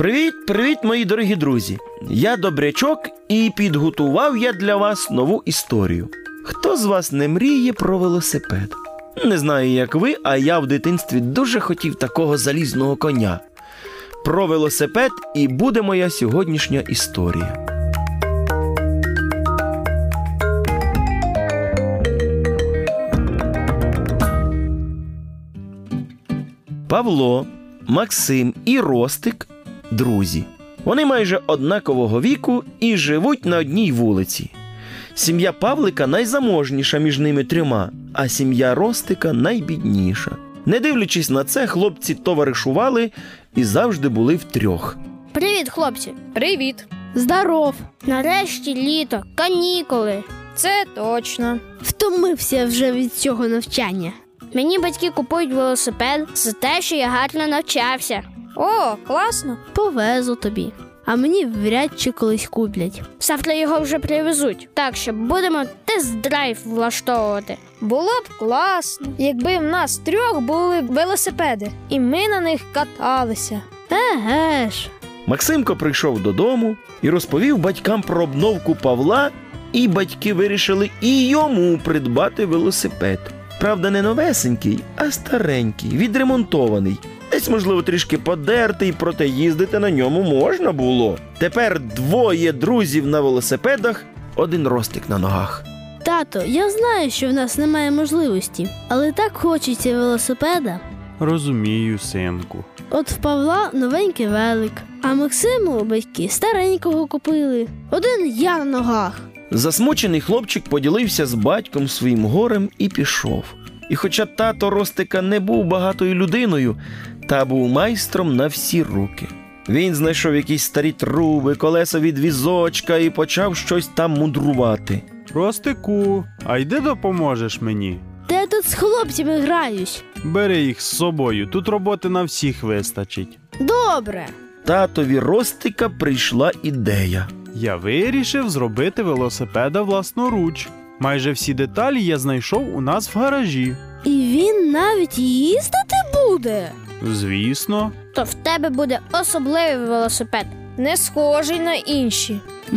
Привіт, мої дорогі друзі! Я Добрячок і підготував я для вас нову історію. Хто з вас не мріє про велосипед? Не знаю, як ви, а я в дитинстві дуже хотів такого залізного коня. Про велосипед і буде моя сьогоднішня історія. Павло, Максим і Ростик – друзі. Вони майже однакового віку і живуть на одній вулиці. Сім'я Павлика найзаможніша між ними трьома, а сім'я Ростика найбідніша. Не дивлячись на це, хлопці товаришували і завжди були втрьох. Привіт, хлопці. Привіт. Здоров. Нарешті літо, канікули. Це точно. Втомився вже від цього навчання. Мені батьки купують велосипед за те, що я гарно навчався. О, класно. Повезу тобі. А мені вряд чи колись куплять. Завтра його вже привезуть. Так що будемо тест-драйв влаштовувати. Було б класно, якби в нас трьох були велосипеди, і ми на них каталися. Еге ж. Максимко прийшов додому і розповів батькам про обновку Павла, і батьки вирішили і йому придбати велосипед. Правда, не новесенький, а старенький, відремонтований. Десь, можливо, трішки подертий, проте їздити на ньому можна було. Тепер двоє друзів на велосипедах, один Ростик на ногах. Тато, я знаю, що в нас немає можливості, але так хочеться велосипеда. Розумію, синку. От в Павла новенький велик, а Максиму батьки старенького купили. Один я на ногах. Засмучений хлопчик поділився з батьком своїм горем і пішов. І хоча тато Ростика не був багатою людиною, та був майстром на всі руки. Він знайшов якісь старі труби, колеса від візочка і почав щось там мудрувати. Ростику, а йди допоможеш мені? Та я тут з хлопцями граюсь. Бери їх з собою, тут роботи на всіх вистачить. Добре. Татові Ростика прийшла ідея. Я вирішив зробити велосипеда власноруч. Майже всі деталі я знайшов у нас в гаражі. І він навіть їздити буде? Звісно. То в тебе буде особливий велосипед. Не схожий на інші.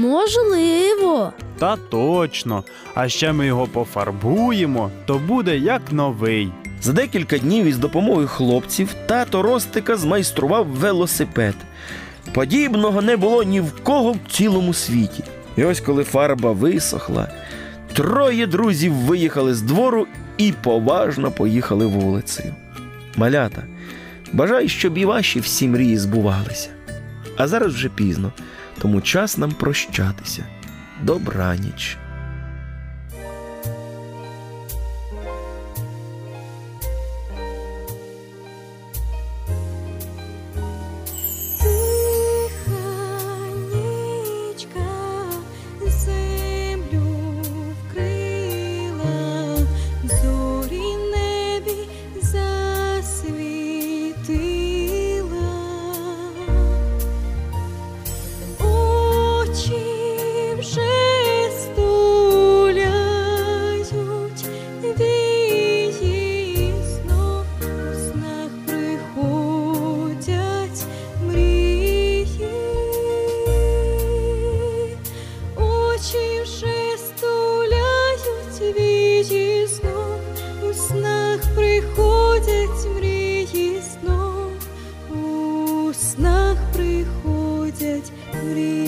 Можливо. Та точно. А ще ми його пофарбуємо, то буде як новий. За декілька днів із допомогою хлопців тато Ростика змайстрував велосипед. Подібного не було ні в кого в цілому світі. І ось коли фарба висохла, троє друзів виїхали з двору і поважно поїхали вулицею. Малята, бажаю, щоб і ваші всі мрії збувалися. А зараз вже пізно, тому час нам прощатися. Добраніч. У снах приходять мрії.